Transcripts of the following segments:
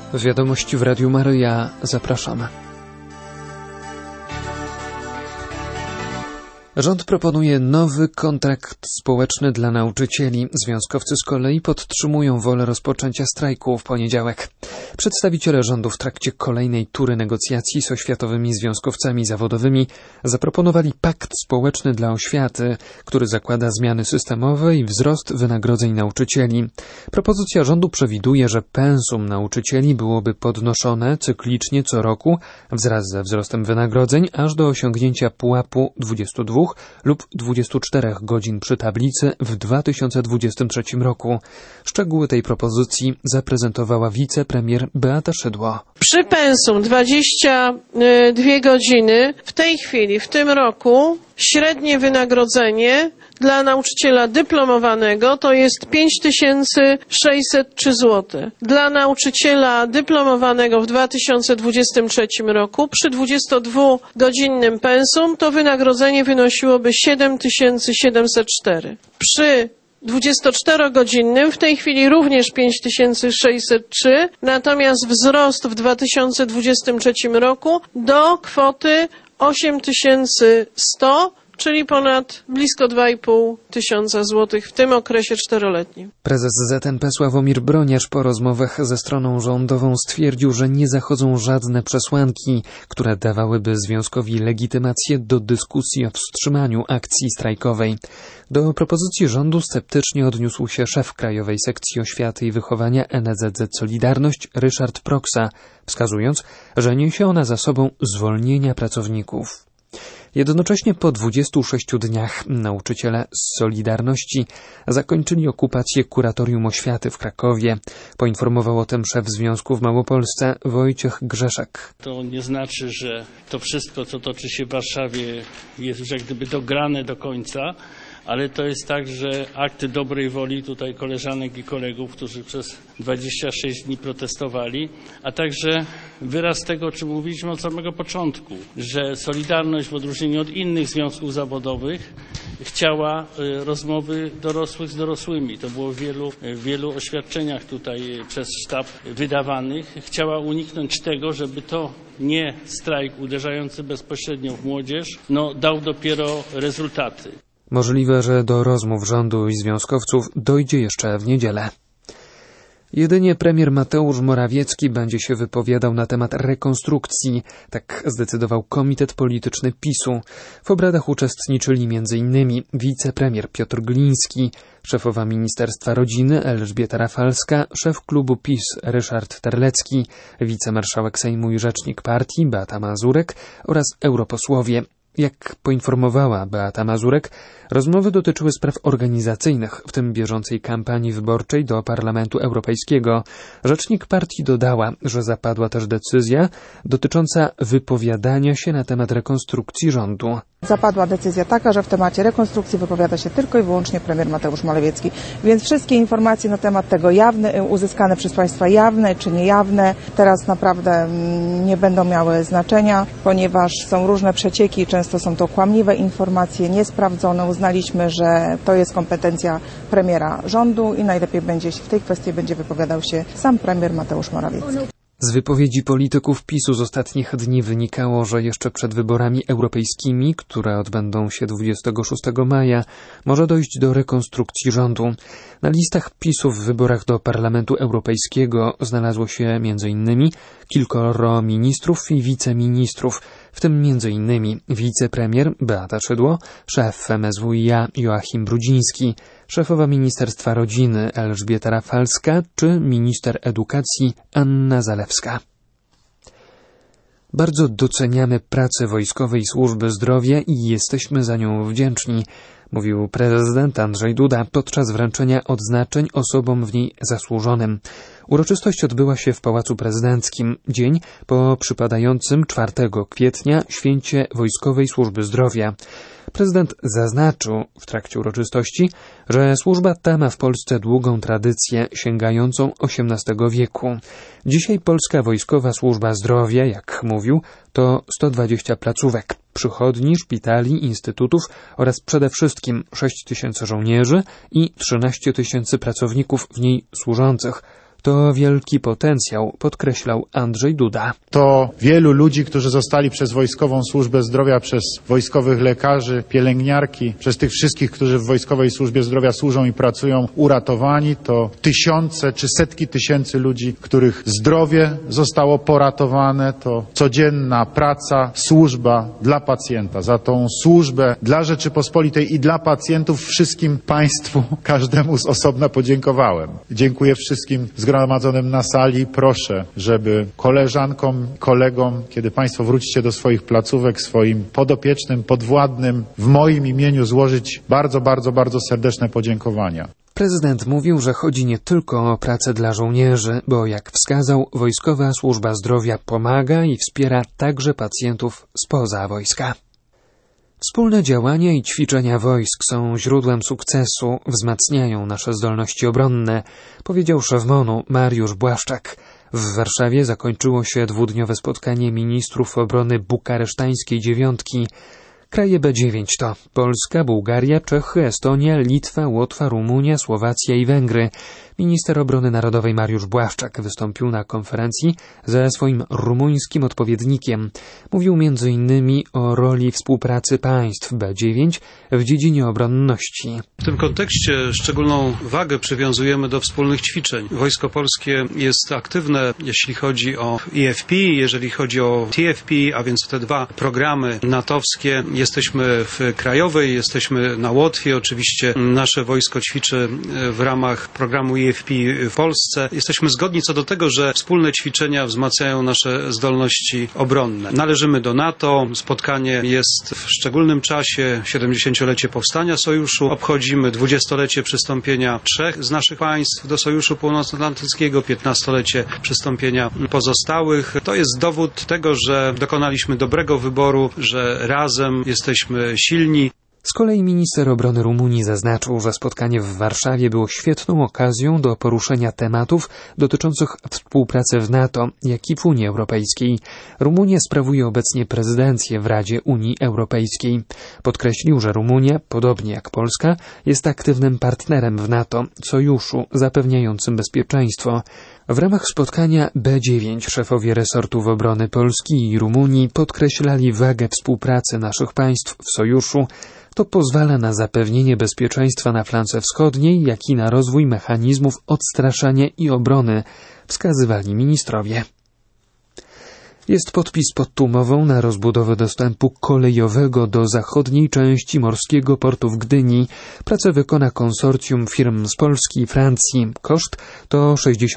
Wiadomości w Radiu Maryja. Zapraszamy. Rząd proponuje nowy kontrakt społeczny dla nauczycieli. Związkowcy z kolei podtrzymują wolę rozpoczęcia strajku w poniedziałek. Przedstawiciele rządu w trakcie kolejnej tury negocjacji z oświatowymi związkowcami zawodowymi zaproponowali pakt społeczny dla oświaty, który zakłada zmiany systemowe i wzrost wynagrodzeń nauczycieli. Propozycja rządu przewiduje, że pensum nauczycieli byłoby podnoszone cyklicznie co roku wraz ze wzrostem wynagrodzeń aż do osiągnięcia pułapu 22 lub 24 godzin przy tablicy w 2023 roku. Szczegóły tej propozycji zaprezentowała wicepremier Beata Szydło. Przy pensum 22 godziny w tej chwili, w tym roku, średnie wynagrodzenie dla nauczyciela dyplomowanego to jest 5603 zł. Dla dyplomowanego w 2023 roku przy 22-godzinnym pensum to wynagrodzenie wynosiłoby 7704. Przy 24-godzinnym w tej chwili również 5603, natomiast wzrost w 2023 roku do kwoty 8100, czyli ponad blisko 2,5 tysiąca złotych w tym okresie 4-letnim. Prezes ZNP Sławomir Broniarz po rozmowach ze stroną rządową stwierdził, że nie zachodzą żadne przesłanki, które dawałyby związkowi legitymację do dyskusji o wstrzymaniu akcji strajkowej. Do propozycji rządu sceptycznie odniósł się szef Krajowej Sekcji Oświaty i Wychowania NSZZ Solidarność Ryszard Proksa, wskazując, że niesie ona za sobą zwolnienia pracowników. Jednocześnie po 26 dniach nauczyciele z Solidarności zakończyli okupację Kuratorium Oświaty w Krakowie. Poinformował o tym szef Związku w Małopolsce Wojciech Grzeszek. To nie znaczy, że to wszystko, co toczy się w Warszawie, jest już jak gdyby dograne do końca, ale to jest tak, że akty dobrej woli tutaj koleżanek i kolegów, którzy przez 26 dni protestowali, a także wyraz tego, o czym mówiliśmy od samego początku, że Solidarność w odróżnieniu od innych związków zawodowych chciała rozmowy dorosłych z dorosłymi. To było w wielu oświadczeniach tutaj przez sztab wydawanych. Chciała uniknąć tego, żeby to nie strajk uderzający bezpośrednio w młodzież, dał dopiero rezultaty. Możliwe, że do rozmów rządu i związkowców dojdzie jeszcze w niedzielę. Jedynie premier Mateusz Morawiecki będzie się wypowiadał na temat rekonstrukcji, tak zdecydował Komitet Polityczny PiS-u. W obradach uczestniczyli m.in. wicepremier Piotr Gliński, szefowa Ministerstwa Rodziny Elżbieta Rafalska, szef klubu PiS Ryszard Terlecki, wicemarszałek Sejmu i rzecznik partii Beata Mazurek oraz europosłowie. Jak poinformowała Beata Mazurek, rozmowy dotyczyły spraw organizacyjnych, w tym bieżącej kampanii wyborczej do Parlamentu Europejskiego. Rzecznik partii dodała, że zapadła też decyzja dotycząca wypowiadania się na temat rekonstrukcji rządu. Zapadła decyzja taka, że w temacie rekonstrukcji wypowiada się tylko i wyłącznie premier Mateusz Morawiecki, więc wszystkie informacje na temat tego uzyskane przez Państwa jawne czy niejawne, teraz naprawdę nie będą miały znaczenia, ponieważ są różne przecieki, często są to kłamliwe informacje, niesprawdzone. Uznaliśmy, że to jest kompetencja premiera rządu i najlepiej w tej kwestii będzie wypowiadał się sam premier Mateusz Morawiecki. Z wypowiedzi polityków PiS-u z ostatnich dni wynikało, że jeszcze przed wyborami europejskimi, które odbędą się 26 maja, może dojść do rekonstrukcji rządu. Na listach PiS-u w wyborach do Parlamentu Europejskiego znalazło się m.in. kilkoro ministrów i wiceministrów, w tym m.in. wicepremier Beata Szydło, szef MSWiA Joachim Brudziński, szefowa Ministerstwa Rodziny Elżbieta Rafalska czy minister edukacji Anna Zalewska. Bardzo doceniamy pracę Wojskowej Służby Zdrowia i jesteśmy za nią wdzięczni, mówił prezydent Andrzej Duda podczas wręczenia odznaczeń osobom w niej zasłużonym. Uroczystość odbyła się w Pałacu Prezydenckim, dzień po przypadającym 4 kwietnia święcie Wojskowej Służby Zdrowia. Prezydent zaznaczył w trakcie uroczystości, że służba ta ma w Polsce długą tradycję sięgającą XVIII wieku. Dzisiaj Polska Wojskowa Służba Zdrowia, jak mówił, to 120 placówek, przychodni, szpitali, instytutów oraz przede wszystkim 6 000 żołnierzy i 13 000 pracowników w niej służących. To wielki potencjał, podkreślał Andrzej Duda. To wielu ludzi, którzy zostali przez Wojskową Służbę Zdrowia, przez wojskowych lekarzy, pielęgniarki, przez tych wszystkich, którzy w Wojskowej Służbie Zdrowia służą i pracują, uratowani. To tysiące czy setki tysięcy ludzi, których zdrowie zostało poratowane. To codzienna praca, służba dla pacjenta. Za tą służbę dla Rzeczypospolitej i dla pacjentów wszystkim Państwu, każdemu z osobna podziękowałem. Dziękuję wszystkim zgromadzonym na sali. Proszę, żeby koleżankom, kolegom, kiedy Państwo wrócicie do swoich placówek, swoim podopiecznym, podwładnym, w moim imieniu złożyć bardzo, bardzo, bardzo serdeczne podziękowania. Prezydent mówił, że chodzi nie tylko o pracę dla żołnierzy, bo jak wskazał, Wojskowa Służba Zdrowia pomaga i wspiera także pacjentów spoza wojska. Wspólne działania i ćwiczenia wojsk są źródłem sukcesu, wzmacniają nasze zdolności obronne, powiedział szef MON-u Mariusz Błaszczak. W Warszawie zakończyło się dwudniowe spotkanie ministrów obrony bukaresztańskiej dziewiątki. Kraje B9 to Polska, Bułgaria, Czechy, Estonia, Litwa, Łotwa, Rumunia, Słowacja i Węgry. Minister obrony narodowej Mariusz Błaszczak wystąpił na konferencji ze swoim rumuńskim odpowiednikiem. Mówił m.in. o roli współpracy państw B9 w dziedzinie obronności. W tym kontekście szczególną wagę przywiązujemy do wspólnych ćwiczeń. Wojsko Polskie jest aktywne, jeśli chodzi o EFP, jeżeli chodzi o TFP, a więc te dwa programy natowskie. Jesteśmy w Krajowej, jesteśmy na Łotwie. Oczywiście nasze wojsko ćwiczy w ramach programu EFP w Polsce. Jesteśmy zgodni co do tego, że wspólne ćwiczenia wzmacniają nasze zdolności obronne. Należymy do NATO. Spotkanie jest w szczególnym czasie. 70-lecie powstania Sojuszu. Obchodzimy 20-lecie przystąpienia 3 z naszych państw do Sojuszu Północnoatlantyckiego, 15-lecie przystąpienia pozostałych. To jest dowód tego, że dokonaliśmy dobrego wyboru, że razem jesteśmy silni. Z kolei minister obrony Rumunii zaznaczył, że spotkanie w Warszawie było świetną okazją do poruszenia tematów dotyczących współpracy w NATO, jak i w Unii Europejskiej. Rumunia sprawuje obecnie prezydencję w Radzie Unii Europejskiej. Podkreślił, że Rumunia, podobnie jak Polska, jest aktywnym partnerem w NATO, sojuszu zapewniającym bezpieczeństwo. W ramach spotkania B9 szefowie resortów obrony Polski i Rumunii podkreślali wagę współpracy naszych państw w sojuszu. To pozwala na zapewnienie bezpieczeństwa na flance wschodniej, jak i na rozwój mechanizmów odstraszania i obrony, wskazywali ministrowie. Jest podpis pod Tumową na rozbudowę dostępu kolejowego do zachodniej części morskiego portu w Gdyni. Pracę wykona konsorcjum firm z Polski i Francji. Koszt to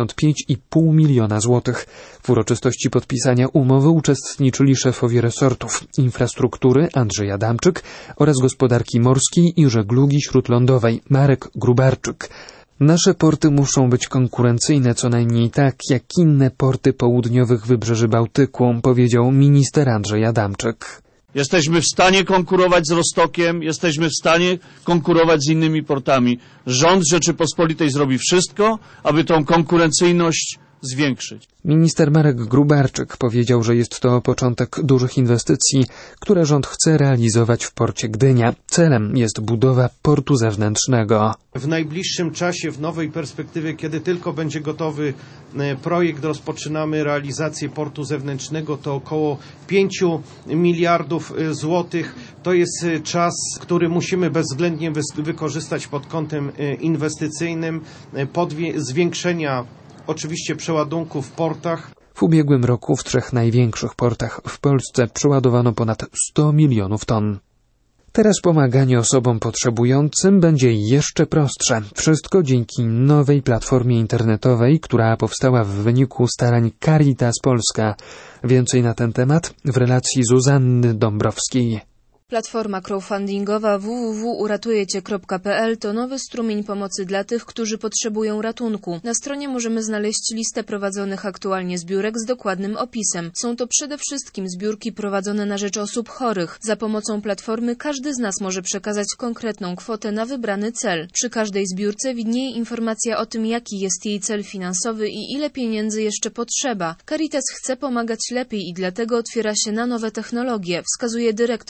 65,5 miliona złotych. W uroczystości podpisania umowy uczestniczyli szefowie resortów infrastruktury Andrzej Adamczyk oraz gospodarki morskiej i żeglugi śródlądowej Marek Grubarczyk. Nasze porty muszą być konkurencyjne co najmniej tak, jak inne porty południowych wybrzeży Bałtyku, powiedział minister Andrzej Adamczyk. Jesteśmy w stanie konkurować z Rostokiem, jesteśmy w stanie konkurować z innymi portami. Rząd Rzeczypospolitej zrobi wszystko, aby tą konkurencyjność zwiększyć. Minister Marek Grubarczyk powiedział, że jest to początek dużych inwestycji, które rząd chce realizować w porcie Gdynia. Celem jest budowa portu zewnętrznego. W najbliższym czasie, w nowej perspektywie, kiedy tylko będzie gotowy projekt, rozpoczynamy realizację portu zewnętrznego. To około 5 miliardów złotych. To jest czas, który musimy bezwzględnie wykorzystać pod kątem inwestycyjnym, pod zwiększenia oczywiście przeładunków w portach. W ubiegłym roku w 3 największych portach w Polsce przeładowano ponad 100 milionów ton. Teraz pomaganie osobom potrzebującym będzie jeszcze prostsze. Wszystko dzięki nowej platformie internetowej, która powstała w wyniku starań Caritas Polska. Więcej na ten temat w relacji Zuzanny Dąbrowskiej. Platforma crowdfundingowa www.uratujecie.pl to nowy strumień pomocy dla tych, którzy potrzebują ratunku. Na stronie możemy znaleźć listę prowadzonych aktualnie zbiórek z dokładnym opisem. Są to przede wszystkim zbiórki prowadzone na rzecz osób chorych. Za pomocą platformy każdy z nas może przekazać konkretną kwotę na wybrany cel. Przy każdej zbiórce widnieje informacja o tym, jaki jest jej cel finansowy i ile pieniędzy jeszcze potrzeba. Caritas chce pomagać lepiej i dlatego otwiera się na nowe technologie, wskazuje dyrektor Caritas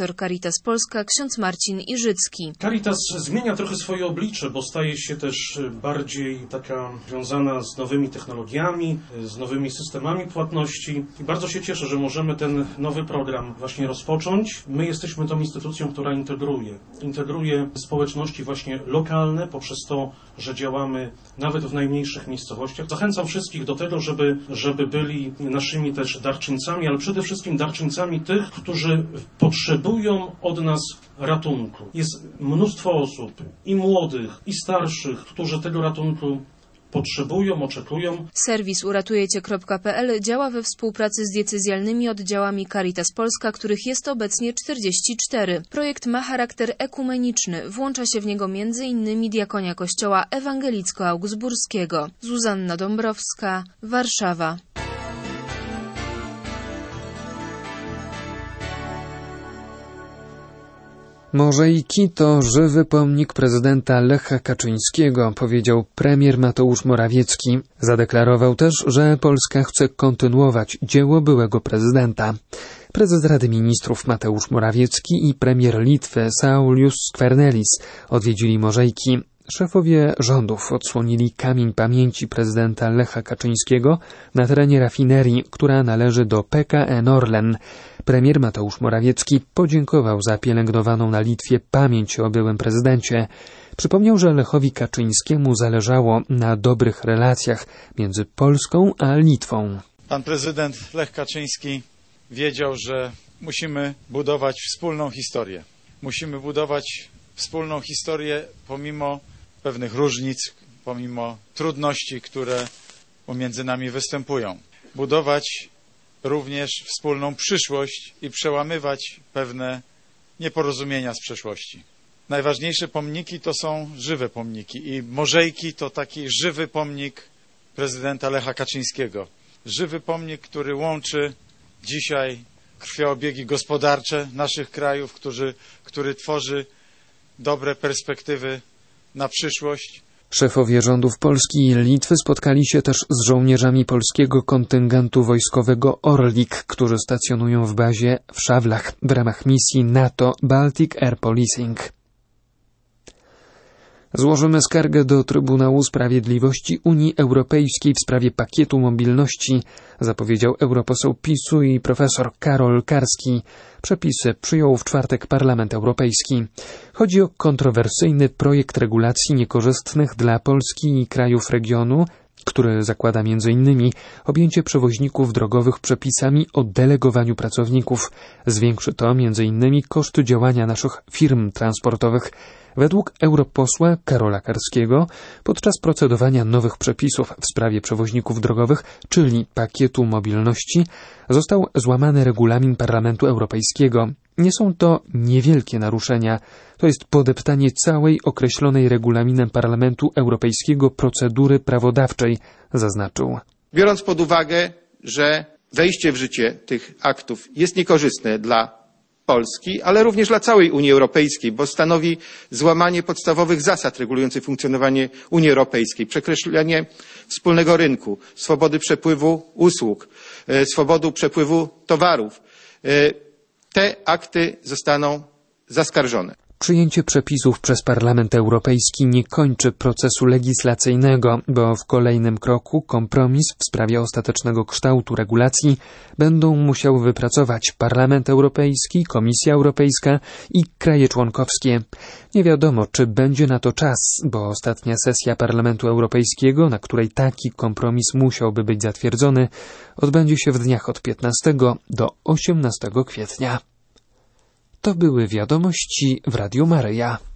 Caritas Polska ksiądz Marcin Iżycki. Caritas zmienia trochę swoje oblicze, bo staje się też bardziej taka związana z nowymi technologiami, z nowymi systemami płatności i bardzo się cieszę, że możemy ten nowy program właśnie rozpocząć. My jesteśmy tą instytucją, która integruje społeczności właśnie lokalne poprzez to, że działamy nawet w najmniejszych miejscowościach. Zachęcam wszystkich do tego, żeby byli naszymi też darczyńcami, ale przede wszystkim darczyńcami tych, którzy potrzebują od nas ratunku. Jest mnóstwo osób, i młodych, i starszych, którzy tego ratunku potrzebują, oczekują. Serwis uratujecie.pl działa we współpracy z diecezjalnymi oddziałami Caritas Polska, których jest obecnie 44. Projekt ma charakter ekumeniczny. Włącza się w niego m.in. diakonia Kościoła Ewangelicko-Augsburskiego. Zuzanna Dąbrowska, Warszawa. Mozaiki to żywy pomnik prezydenta Lecha Kaczyńskiego, powiedział premier Mateusz Morawiecki. Zadeklarował też, że Polska chce kontynuować dzieło byłego prezydenta. Prezes Rady Ministrów Mateusz Morawiecki i premier Litwy Saulius Skvernelis odwiedzili Mozaiki. Szefowie rządów odsłonili kamień pamięci prezydenta Lecha Kaczyńskiego na terenie rafinerii, która należy do PKN Orlen. Premier Mateusz Morawiecki podziękował za pielęgnowaną na Litwie pamięć o byłym prezydencie. Przypomniał, że Lechowi Kaczyńskiemu zależało na dobrych relacjach między Polską a Litwą. Pan prezydent Lech Kaczyński wiedział, że musimy budować wspólną historię. Musimy budować wspólną historię pomimo pewnych różnic, pomimo trudności, które pomiędzy nami występują. Budować również wspólną przyszłość i przełamywać pewne nieporozumienia z przeszłości. Najważniejsze pomniki to są żywe pomniki i Mozaiki to taki żywy pomnik prezydenta Lecha Kaczyńskiego. Żywy pomnik, który łączy dzisiaj krwiobiegi gospodarcze naszych krajów, który tworzy dobre perspektywy na przyszłość. Szefowie rządów Polski i Litwy spotkali się też z żołnierzami polskiego kontyngentu wojskowego Orlik, którzy stacjonują w bazie w Szawlach w ramach misji NATO Baltic Air Policing. Złożymy skargę do Trybunału Sprawiedliwości Unii Europejskiej w sprawie pakietu mobilności, zapowiedział europoseł PiS-u i profesor Karol Karski. Przepisy przyjął w czwartek Parlament Europejski. Chodzi o kontrowersyjny projekt regulacji niekorzystnych dla Polski i krajów regionu, który zakłada m.in. objęcie przewoźników drogowych przepisami o delegowaniu pracowników. Zwiększy to m.in. koszty działania naszych firm transportowych. Według europosła Karola Karskiego podczas procedowania nowych przepisów w sprawie przewoźników drogowych, czyli pakietu mobilności, został złamany regulamin Parlamentu Europejskiego. Nie są to niewielkie naruszenia, to jest podeptanie całej określonej regulaminem Parlamentu Europejskiego procedury prawodawczej, zaznaczył. Biorąc pod uwagę, że wejście w życie tych aktów jest niekorzystne dla Polski, ale również dla całej Unii Europejskiej, bo stanowi złamanie podstawowych zasad regulujących funkcjonowanie Unii Europejskiej, przekreślenie wspólnego rynku, swobody przepływu usług, swobody przepływu towarów. Te akty zostaną zaskarżone. Przyjęcie przepisów przez Parlament Europejski nie kończy procesu legislacyjnego, bo w kolejnym kroku kompromis w sprawie ostatecznego kształtu regulacji będą musiał wypracować Parlament Europejski, Komisja Europejska i kraje członkowskie. Nie wiadomo, czy będzie na to czas, bo ostatnia sesja Parlamentu Europejskiego, na której taki kompromis musiałby być zatwierdzony, odbędzie się w dniach od 15 do 18 kwietnia. To były wiadomości w Radiu Maryja.